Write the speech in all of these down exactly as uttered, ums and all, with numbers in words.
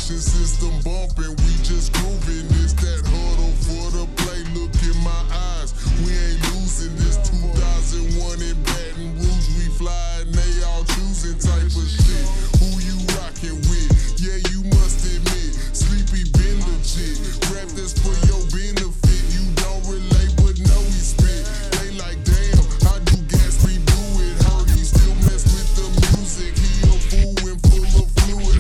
navigation system bumping, we just grooving. It's that huddle for the play. Look in my eyes, we ain't losing. This two thousand one in Baton Rouge, we fly and they all choosing type of shit. Who you rockin' with? Yeah, you must admit, Sleepy been legit. Rap this for your benefit. You don't relate, but know he spit. They like, damn, how do Gatsby do it? Heard he still mess with the music. He a fool and full of fluid.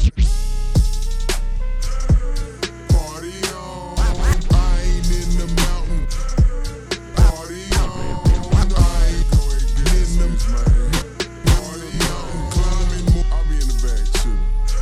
Party on, I ain't in the mountain. Party on, I ain't in the party on. Climbing more, I'll be in the back too.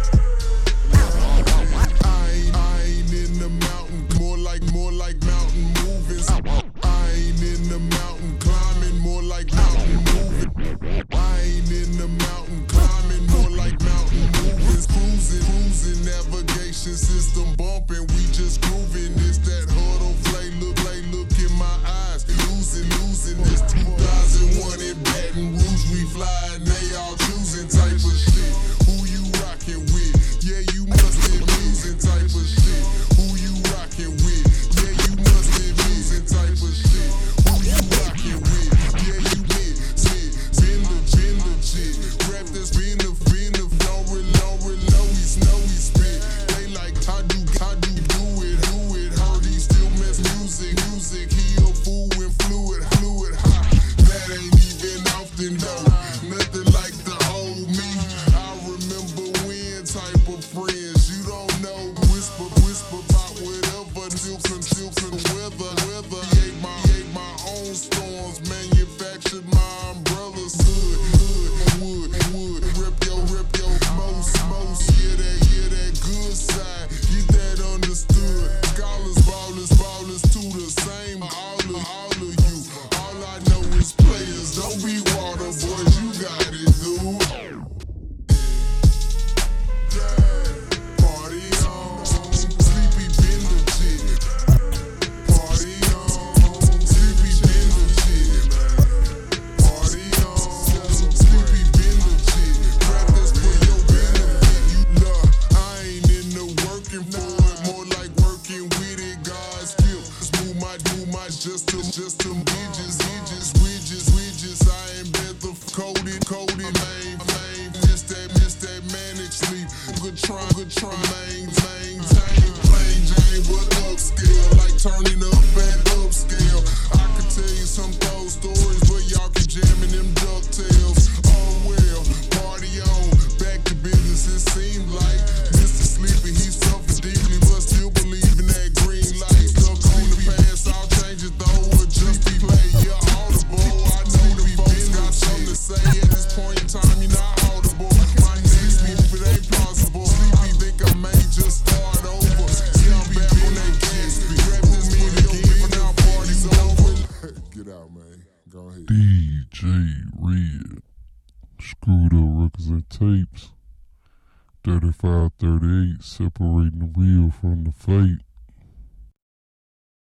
I ain't, I ain't in the mountain, more like, more like mountain moving. I ain't in the mountain, climbing more like mountain moving. I ain't in the mountain, climbing more like mountain moving. Cruising, cruising, navigation system bumping, we just grooving. It's that huddle play, look, play, look in my eyes. Losing, losing, this two thousand one in Baton Rouge, we fly and they all choosing type of shit. Who you rockin' with? Yeah, you must be losing type of shit. Who you rockin' with? Yeah, you must be losing type of shit. Who you rockin' with? Yeah, you been, shit, been legit, legit. Rap that's been a, been a, don't really, don't really know he's, know he spit. They like, how do, how do you do it, do it? Heard he still mess music, music. He a fool and fluid, fluid, ha. That ain't even often though. Nothing like the old me. I remember when type of friends. You don't know, whisper, whisper about whatever. Still can, still can weather, weather. Create my, create my own storms. Manufactured my umbrellas. Hood, hood, wood, wood. Rip your, rip your most, most. Yeah, that, yeah, that good side. Get that understood. Scholars, ballers, ballers to the same. All of, all of you. All I know is players. Don't be water boys. You got it, dude. Party on, Sleepy been legit. Party on, Sleepy been legit. Party on, Sleepy been legit. Rap this for your benefit. You love, I ain't in the working for it, more like working with it. God's gift. Move my, move my just to, just to widgets, widgets, widgets, widgets. I ain't bet the coded, coded, lame, lame. Miss that, miss that manic sleep. Good try, good try, maintain, maintain, plain Jane, but upscale, like turning up at upscale. I could tell you some those stories, but y'all keep jamming them DuckTales. Oh well, party on, back to business. It seemed like Mister Sleepy, he suffered deeply, but still believe in that green light. Stuck on the past, I'll change it though. Just be play, yeah, audible. I know the folks got something to say at this point in time. You're not audible. My next beat, if it ain't possible. Sleepy think I may just start over. See, I'm back on that Gatsby. Rap this me again, but now party's over. Get out, man. Go ahead. D J Red, Screwed Up Records and Tapes, thirty-five thirty-eight, separating the real from the fake.